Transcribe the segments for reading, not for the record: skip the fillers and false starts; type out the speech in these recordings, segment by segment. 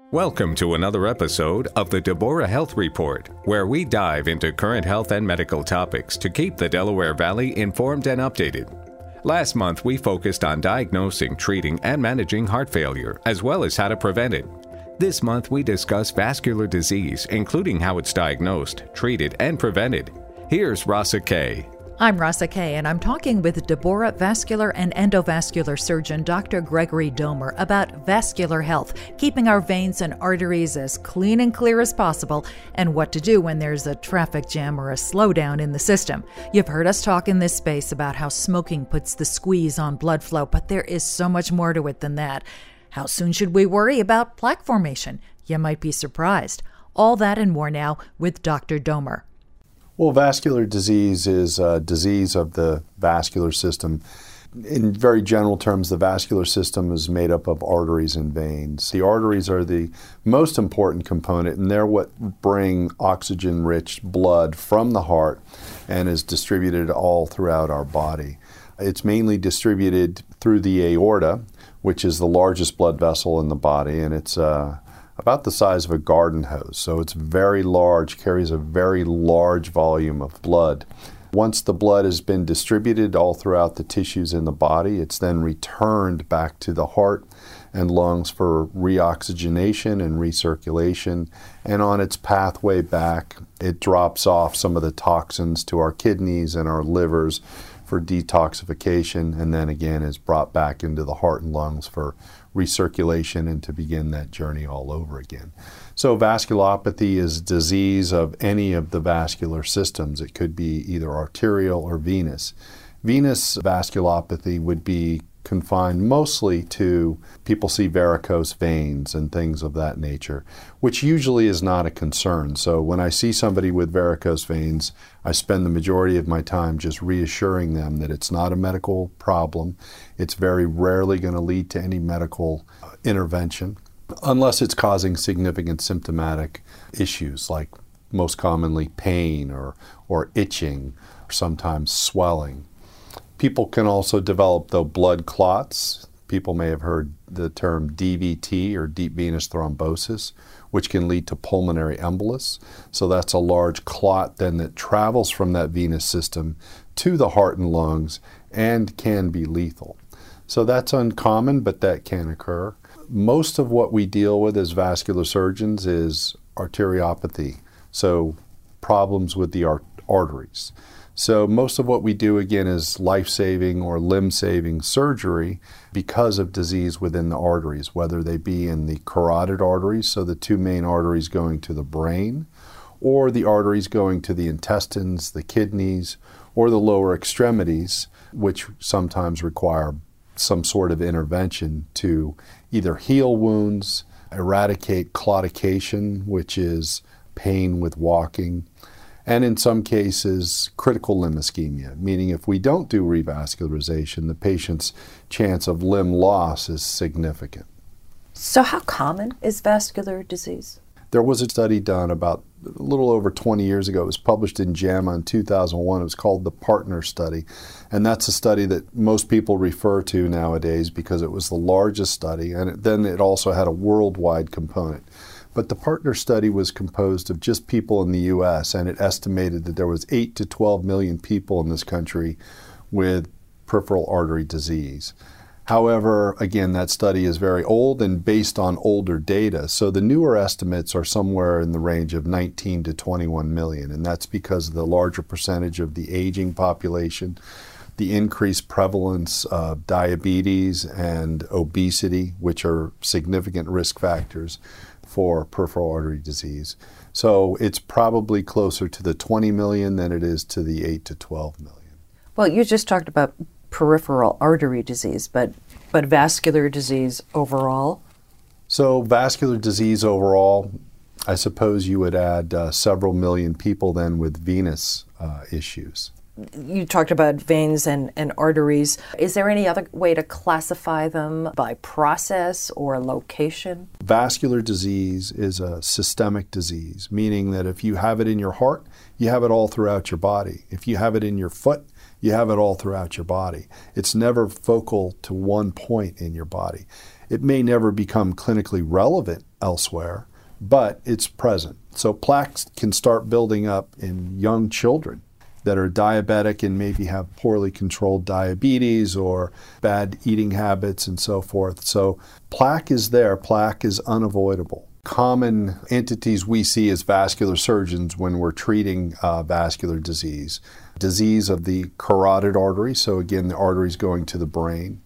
Welcome to another episode of the Deborah Health Report, where we dive into current health and medical topics to keep the Delaware Valley informed and updated. Last month, we focused on diagnosing, treating, and managing heart failure, as well as how to prevent it. This month, we discuss vascular disease, including how it's diagnosed, treated, and prevented. Here's Rasa Kay. I'm Rasa Kay, and I'm talking with Deborah vascular and endovascular surgeon Dr. Gregory Domer about vascular health, keeping our veins and arteries as clean and clear as possible, and what to do when there's a traffic jam or a slowdown in the system. You've heard us talk in this space about how smoking puts the squeeze on blood flow, but there is so much more to it than that. How soon should we worry about plaque formation? You might be surprised. All that and more now with Dr. Domer. Well, vascular disease is a disease of the vascular system. In very general terms, the vascular system is made up of arteries and veins. The arteries are the most important component, and they're what bring oxygen-rich blood from the heart and is distributed all throughout our body. It's mainly distributed through the aorta, which is the largest blood vessel in the body, and it's about the size of a garden hose. So it's very large, carries a very large volume of blood. Once the blood has been distributed all throughout the tissues in the body, it's then returned back to the heart and lungs for reoxygenation and recirculation. And on its pathway back, it drops off some of the toxins to our kidneys and our livers for detoxification, and then again is brought back into the heart and lungs for recirculation and to begin that journey all over again. So vasculopathy is disease of any of the vascular systems. It could be either arterial or venous. Venous vasculopathy would be confined mostly to people see varicose veins and things of that nature, which usually is not a concern. So when I see somebody with varicose veins, I spend the majority of my time just reassuring them that it's not a medical problem. It's very rarely going to lead to any medical intervention unless it's causing significant symptomatic issues like most commonly pain or itching or sometimes swelling. People can also develop, though, blood clots. People may have heard the term DVT, or deep venous thrombosis, which can lead to pulmonary embolus. So that's a large clot then that travels from that venous system to the heart and lungs and can be lethal. So that's uncommon, but that can occur. Most of what we deal with as vascular surgeons is arteriopathy, so problems with the arteries. So most of what we do, again, is life-saving or limb-saving surgery because of disease within the arteries, whether they be in the carotid arteries, so the two main arteries going to the brain, or the arteries going to the intestines, the kidneys, or the lower extremities, which sometimes require some sort of intervention to either heal wounds, eradicate claudication, which is pain with walking, and in some cases, critical limb ischemia, meaning if we don't do revascularization, the patient's chance of limb loss is significant. So how common is vascular disease? There was a study done about a little over 20 years ago. It was published in JAMA in 2001. It was called the PARTNER study. And that's a study that most people refer to nowadays because it was the largest study, and then it also had a worldwide component. But the PARTNER study was composed of just people in the U.S., and it estimated that there was 8 to 12 million people in this country with peripheral artery disease. However, again, that study is very old and based on older data. So the newer estimates are somewhere in the range of 19 to 21 million, and that's because of the larger percentage of the aging population, the increased prevalence of diabetes and obesity, which are significant risk factors for peripheral artery disease. So it's probably closer to the 20 million than it is to the 8 to 12 million. Well, you just talked about peripheral artery disease, but vascular disease overall? So vascular disease overall, I suppose you would add several million people then with venous issues. You talked about veins and arteries. Is there any other way to classify them by process or location? Vascular disease is a systemic disease, meaning that if you have it in your heart, you have it all throughout your body. If you have it in your foot, you have it all throughout your body. It's never focal to one point in your body. It may never become clinically relevant elsewhere, but it's present. So plaques can start building up in young children that are diabetic and maybe have poorly controlled diabetes or bad eating habits and so forth. So plaque is there. Plaque is unavoidable. Common entities we see as vascular surgeons when we're treating vascular disease. Disease of the carotid artery, so again, the arteries going to the brain.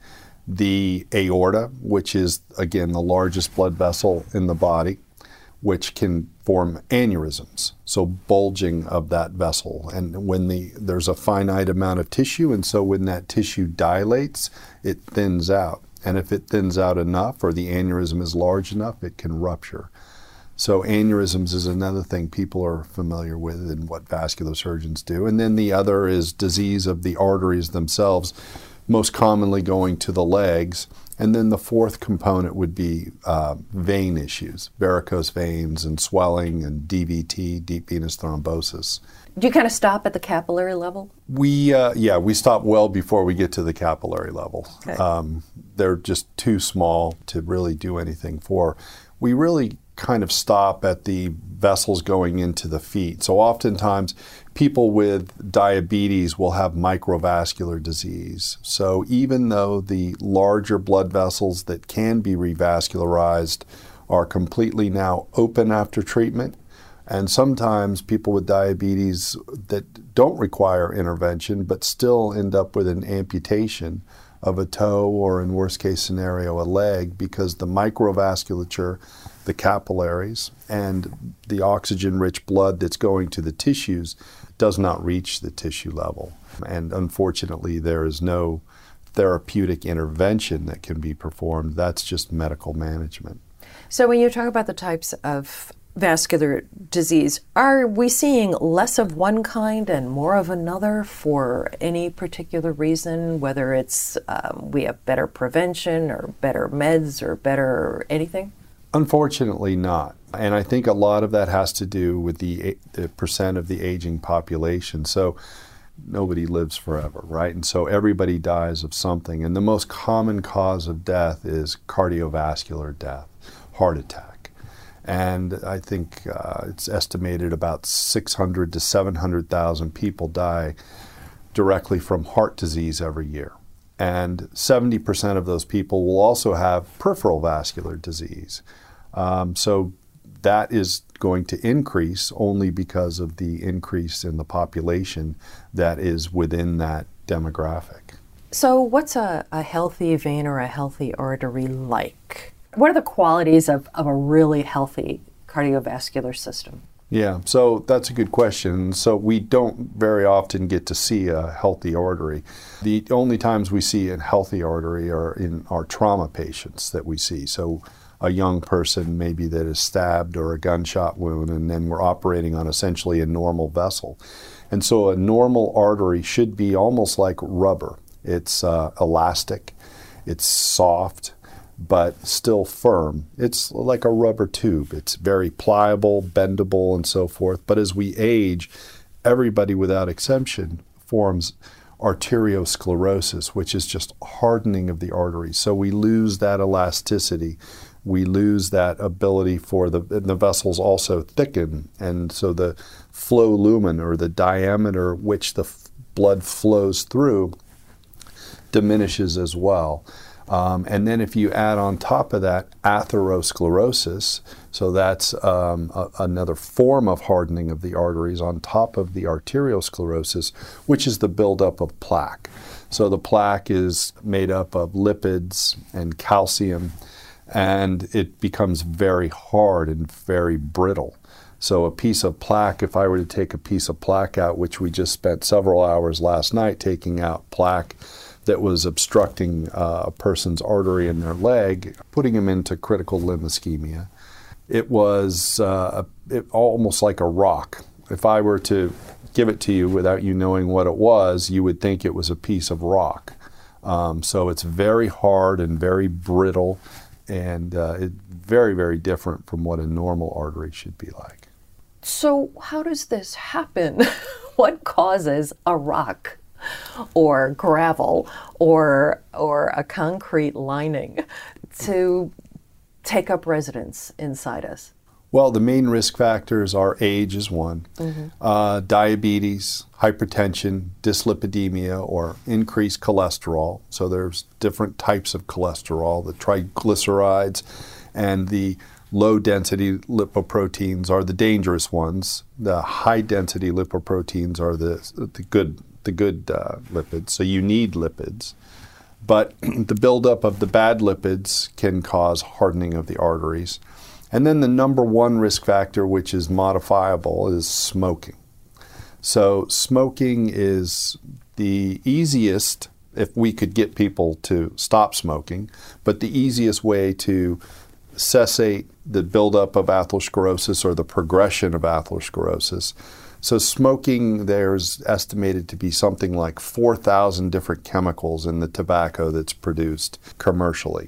The aorta, which is, again, the largest blood vessel in the body, which can form aneurysms, so bulging of that vessel. And when there's a finite amount of tissue, and so when that tissue dilates, it thins out. And if it thins out enough, or the aneurysm is large enough, it can rupture. So aneurysms is another thing people are familiar with and what vascular surgeons do. And then the other is disease of the arteries themselves, most commonly going to the legs. And then the fourth component would be vein issues, varicose veins and swelling and DVT, deep venous thrombosis. Do you kind of stop at the capillary level? We stop well before we get to the capillary level. Okay. They're just too small to really do anything for. We really kind of stop at the vessels going into the feet. So oftentimes people with diabetes will have microvascular disease. So even though the larger blood vessels that can be revascularized are completely now open after treatment, and sometimes people with diabetes that don't require intervention but still end up with an amputation of a toe or, in worst case scenario, a leg, because the microvasculature, the capillaries, and the oxygen-rich blood that's going to the tissues does not reach the tissue level. And unfortunately, there is no therapeutic intervention that can be performed. That's just medical management. So when you talk about the types of vascular disease, are we seeing less of one kind and more of another for any particular reason, whether it's we have better prevention or better meds or better anything? Unfortunately not. And I think a lot of that has to do with the percent of the aging population. So nobody lives forever, right? And so everybody dies of something. And the most common cause of death is cardiovascular death, heart attack. And I think it's estimated about 600 to 700,000 people die directly from heart disease every year. And 70% of those people will also have peripheral vascular disease. So that is going to increase only because of the increase in the population that is within that demographic. So what's a healthy vein or a healthy artery like? What are the qualities of a really healthy cardiovascular system? Yeah, so that's a good question. So we don't very often get to see a healthy artery. The only times we see a healthy artery are in our trauma patients that we see. So a young person maybe that is stabbed or a gunshot wound, and then we're operating on essentially a normal vessel. And so a normal artery should be almost like rubber. It's elastic, it's soft, but still firm. It's like a rubber tube. It's very pliable, bendable, and so forth. But as we age, everybody without exception forms arteriosclerosis, which is just hardening of the arteries. So we lose that elasticity. We lose that ability for the vessels also thicken. And so the flow lumen, or the diameter which the blood flows through, diminishes as well. And then if you add on top of that atherosclerosis, so that's another form of hardening of the arteries on top of the arteriosclerosis, which is the buildup of plaque. So the plaque is made up of lipids and calcium, and it becomes very hard and very brittle. So a piece of plaque, if I were to take a piece of plaque out, which we just spent several hours last night taking out plaque that was obstructing a person's artery in their leg, putting him into critical limb ischemia. It was almost like a rock. If I were to give it to you without you knowing what it was, you would think it was a piece of rock. So it's very hard and very brittle, and very, very different from what a normal artery should be like. So how does this happen? What causes a rock or gravel or a concrete lining to take up residence inside us? Well, the main risk factors are age is one, diabetes, hypertension, dyslipidemia, or increased cholesterol. So there's different types of cholesterol. The triglycerides and the low-density lipoproteins are the dangerous ones. The high-density lipoproteins are the good lipids. So you need lipids. But the buildup of the bad lipids can cause hardening of the arteries. And then the number one risk factor, which is modifiable, is smoking. So smoking is the easiest, if we could get people to stop smoking, but the easiest way to cessate the buildup of atherosclerosis or the progression of atherosclerosis. So smoking, there's estimated to be something like 4,000 different chemicals in the tobacco that's produced commercially.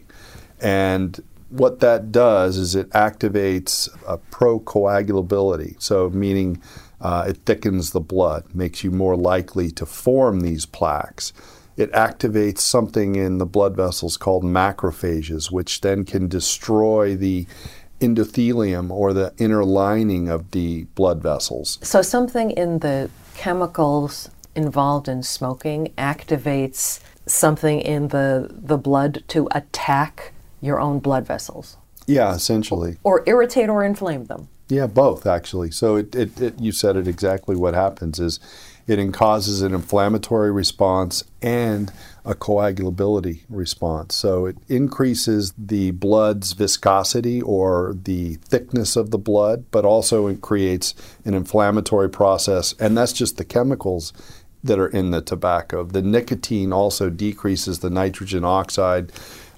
And what that does is it activates a procoagulability, so meaning it thickens the blood, makes you more likely to form these plaques. It activates something in the blood vessels called macrophages, which then can destroy the endothelium or the inner lining of the blood vessels. So something in the chemicals involved in smoking activates something in the blood to attack your own blood vessels. Yeah, essentially. Or irritate or inflame them. Yeah, both actually. So you said it exactly. What happens is it causes an inflammatory response and a coagulability response. So it increases the blood's viscosity or the thickness of the blood, but also it creates an inflammatory process. And that's just the chemicals that are in the tobacco. The nicotine also decreases the nitrogen oxide,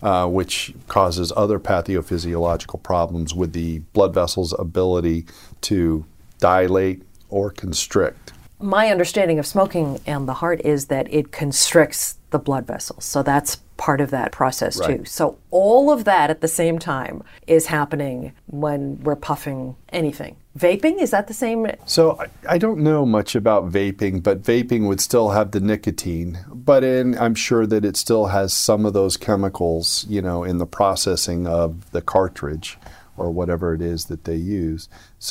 which causes other pathophysiological problems with the blood vessel's ability to dilate or constrict. My understanding of smoking and the heart is that it constricts the blood vessels. So that's part of that process too. So all of that at the same time is happening when we're puffing anything. Vaping, is that the same? So I don't know much about vaping, but vaping would still have the nicotine. But I'm sure that it still has some of those chemicals, in the processing of the cartridge or whatever it is that they use.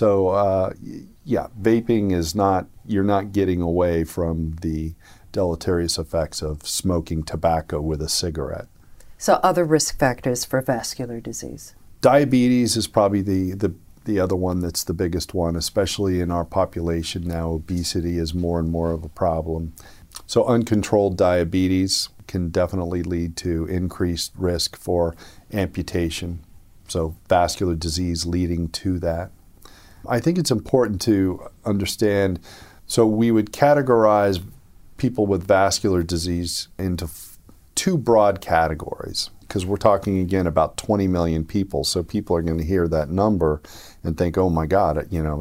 So vaping is you're not getting away from the deleterious effects of smoking tobacco with a cigarette. So other risk factors for vascular disease? Diabetes is probably the other one that's the biggest one, especially in our population now. Obesity is more and more of a problem. So uncontrolled diabetes can definitely lead to increased risk for amputation. So vascular disease leading to that. I think it's important to understand, so we would categorize people with vascular disease into two broad categories, because we're talking again about 20 million people. So people are going to hear that number and think, oh my God,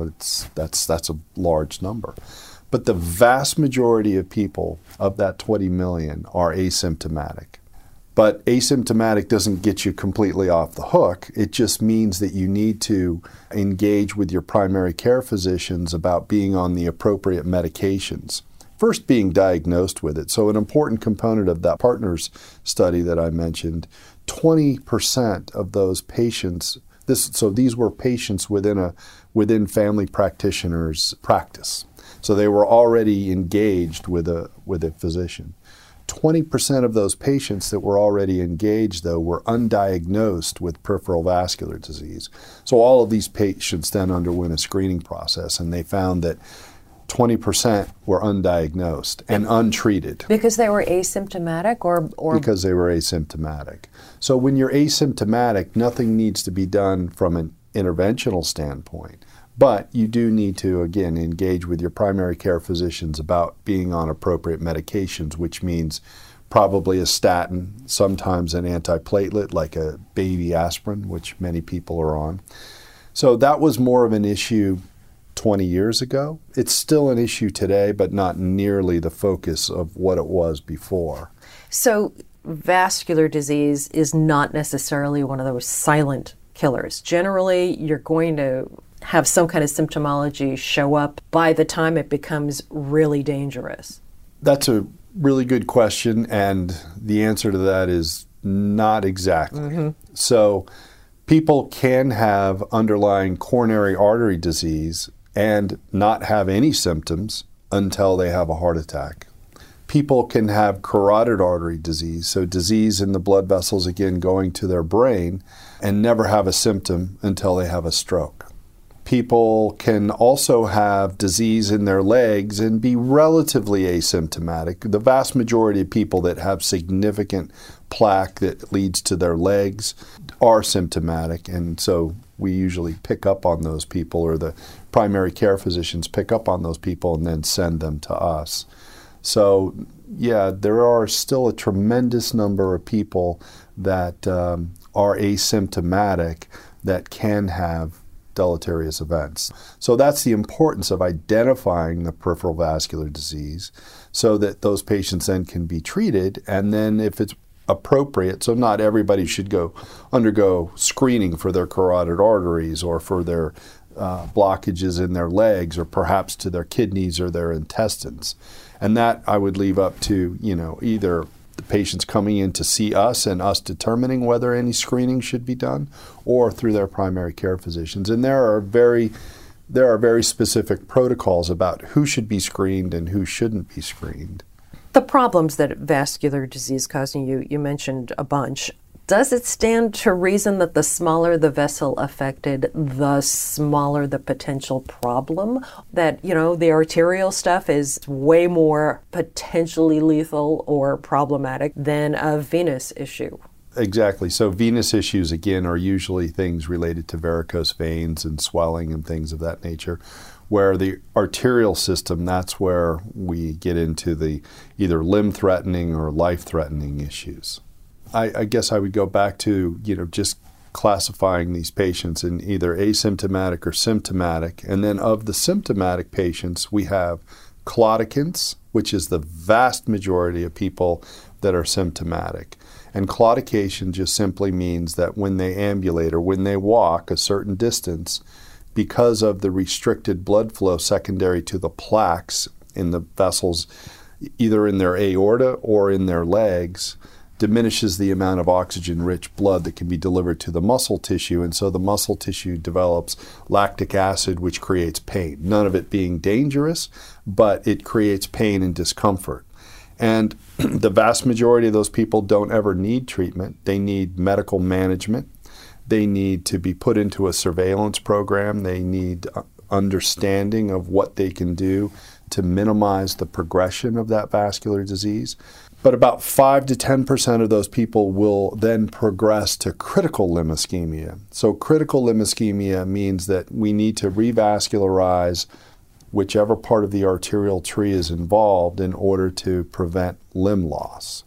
that's a large number. But the vast majority of people of that 20 million are asymptomatic. But asymptomatic doesn't get you completely off the hook. It just means that you need to engage with your primary care physicians about being on the appropriate medications. First, being diagnosed with it. So an important component of that partners study that I mentioned, 20% of those patients, these were patients within family practitioners' practice. So they were already engaged with a physician. 20% of those patients that were already engaged, though, were undiagnosed with peripheral vascular disease. So all of these patients then underwent a screening process, and they found that 20% were undiagnosed and untreated. Because they were asymptomatic or? Because they were asymptomatic. So when you're asymptomatic, nothing needs to be done from an interventional standpoint. But you do need to, again, engage with your primary care physicians about being on appropriate medications, which means probably a statin, sometimes an antiplatelet like a baby aspirin, which many people are on. So that was more of an issue 20 years ago. It's still an issue today, but not nearly the focus of what it was before. So vascular disease is not necessarily one of those silent killers. Generally, you're going to have some kind of symptomology show up by the time it becomes really dangerous? That's a really good question, and the answer to that is Not exactly. So people can have underlying coronary artery disease and not have any symptoms until they have a heart attack. People can have carotid artery disease, so disease in the blood vessels, again, going to their brain, and never have a symptom until they have a stroke. People can also have disease in their legs and be relatively asymptomatic. The vast majority of people that have significant plaque that leads to their legs are symptomatic, and so we usually pick up on those people, or the primary care physicians pick up on those people and then send them to us. So, yeah, there are still a tremendous number of people that are asymptomatic that can have deleterious events. So that's the importance of identifying the peripheral vascular disease so that those patients then can be treated, and then if it's appropriate, so not everybody should undergo screening for their carotid arteries or for their blockages in their legs or perhaps to their kidneys or their intestines. And that I would leave up to, either the patients coming in to see us and us determining whether any screening should be done, or through their primary care physicians. And there are very specific protocols about who should be screened and who shouldn't be screened. The problems that vascular disease causing, you mentioned a bunch. Does it stand to reason that the smaller the vessel affected, the smaller the potential problem? That, the arterial stuff is way more potentially lethal or problematic than a venous issue? Exactly. So venous issues, again, are usually things related to varicose veins and swelling and things of that nature. Where the arterial system, that's where we get into the either limb-threatening or life-threatening issues. I guess I would go back to, just classifying these patients in either asymptomatic or symptomatic. And then of the symptomatic patients, we have claudicants, which is the vast majority of people that are symptomatic. And claudication just simply means that when they ambulate or when they walk a certain distance, because of the restricted blood flow secondary to the plaques in the vessels, either in their aorta or in their legs, diminishes the amount of oxygen-rich blood that can be delivered to the muscle tissue, and so the muscle tissue develops lactic acid, which creates pain. None of it being dangerous, but it creates pain and discomfort. And the vast majority of those people don't ever need treatment. They need medical management. They need to be put into a surveillance program. They need understanding of what they can do to minimize the progression of that vascular disease. But about 5 to 10% of those people will then progress to critical limb ischemia. So critical limb ischemia means that we need to revascularize whichever part of the arterial tree is involved in order to prevent limb loss.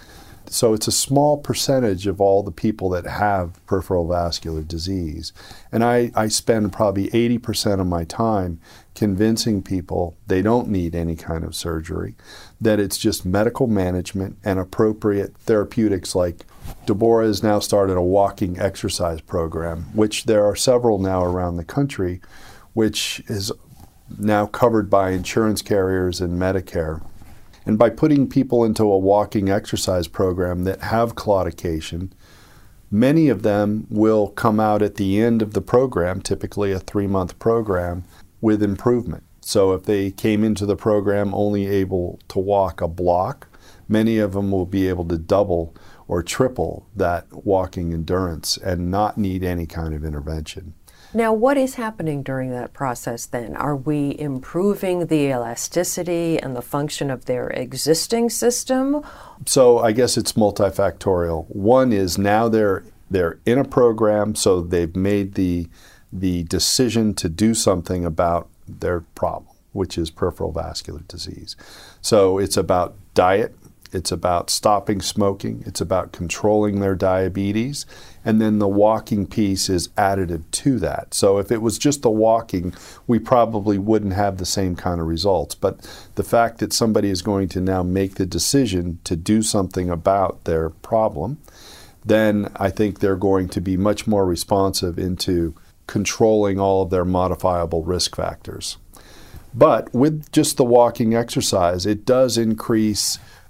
So it's a small percentage of all the people that have peripheral vascular disease. And I spend probably 80% of my time convincing people they don't need any kind of surgery, that it's just medical management and appropriate therapeutics. Like Deborah has now started a walking exercise program, which there are several now around the country, which is now covered by insurance carriers and Medicare. And by putting people into a walking exercise program that have claudication, many of them will come out at the end of the program, typically a 3-month program, with improvement. So if they came into the program only able to walk a block, many of them will be able to double or triple that walking endurance and not need any kind of intervention. Now, what is happening during that process then? Are we improving the elasticity and the function of their existing system? So I guess it's multifactorial. One is now they're in a program, so they've made the decision to do something about their problem, which is peripheral vascular disease. So it's about diet, it's about stopping smoking, it's about controlling their diabetes, and then the walking piece is additive to that. So if it was just the walking, we probably wouldn't have the same kind of results. But the fact that somebody is going to now make the decision to do something about their problem, then I think they're going to be much more responsive into controlling all of their modifiable risk factors. But with just the walking exercise, it does increase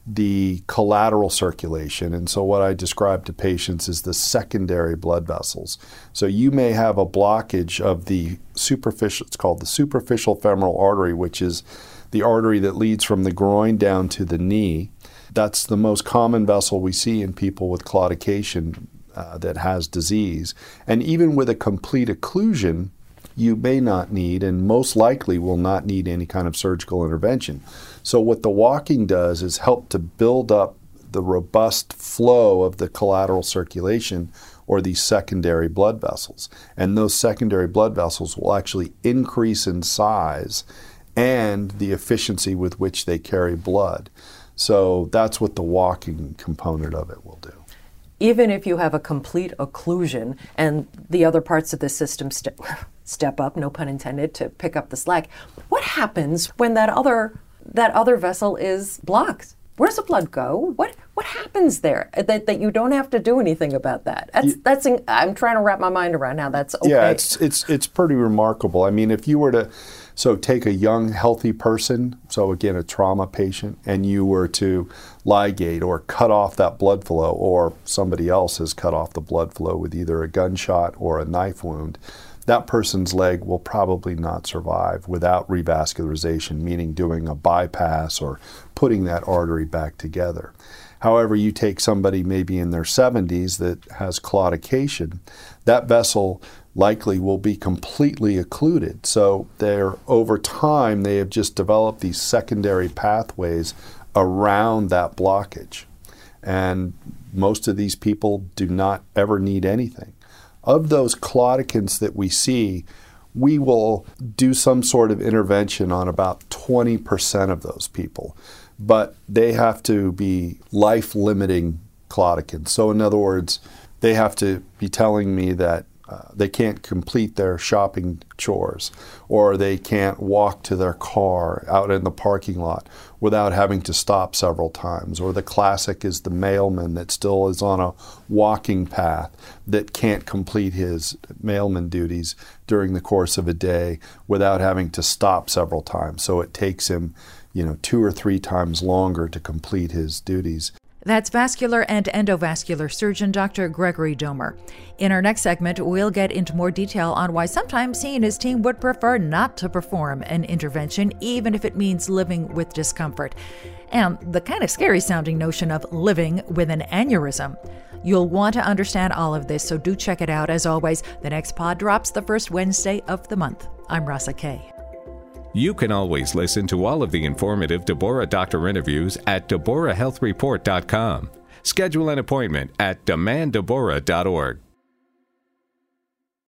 the collateral circulation. And so what I describe to patients is the secondary blood vessels. So you may have a blockage of the superficial, it's called the superficial femoral artery, which is the artery that leads from the groin down to the knee. That's the most common vessel we see in people with claudication that has disease. And even with a complete occlusion, you may not need, and most likely will not need, any kind of surgical intervention. So what the walking does is help to build up the robust flow of the collateral circulation, or these secondary blood vessels. And those secondary blood vessels will actually increase in size and the efficiency with which they carry blood. So that's what the walking component of it will do. Even if you have a complete occlusion and the other parts of the system step up, no pun intended, to pick up the slack, what happens when that other vessel is blocked? Where's the blood go? What happens there that you don't have to do anything about that? I'm trying to wrap my mind around how that's okay. Yeah, it's pretty remarkable. I mean, if you were to take a young, healthy person, so again, a trauma patient, and you were to ligate or cut off that blood flow, or somebody else has cut off the blood flow with either a gunshot or a knife wound, that person's leg will probably not survive without revascularization, meaning doing a bypass or putting that artery back together. However, you take somebody maybe in their 70s that has claudication, that vessel likely will be completely occluded. So over time, they have just developed these secondary pathways around that blockage. And most of these people do not ever need anything. Of those claudicants that we see, we will do some sort of intervention on about 20% of those people. But they have to be life-limiting claudicants. So in other words, they have to be telling me that they can't complete their shopping chores, or they can't walk to their car out in the parking lot without having to stop several times. Or the classic is the mailman that still is on a walking path that can't complete his mailman duties during the course of a day without having to stop several times. So it takes him, 2 or 3 times longer to complete his duties. That's vascular and endovascular surgeon Dr. Gregory Domer. In our next segment, we'll get into more detail on why sometimes he and his team would prefer not to perform an intervention, even if it means living with discomfort, and the kind of scary-sounding notion of living with an aneurysm. You'll want to understand all of this, so do check it out. As always, the next pod drops the first Wednesday of the month. I'm Rasa Kay. You can always listen to all of the informative Deborah Doctor interviews at DeborahHealthReport.com. Schedule an appointment at demanddeborah.org.